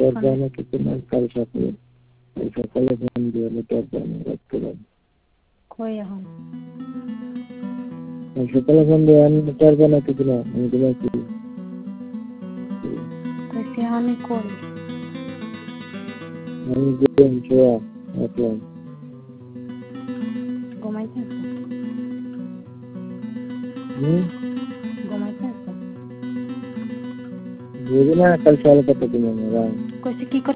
জানো কিছু না, কাল সকালে ফোন দিয়ে নেটওয়ার্ক জানো রাখতে পারি। কই এখন সকালে ফোন দিয়ে নেটওয়ার্ক জানো কিছু না, আমি তোমার কি কইছি আমি কই আমি গেম ছোয়া রাখলাম। ঘুমাইতেছ? ঘুমাইতেছ? বুঝি না কাল সকালে কত তুমি কইছি কি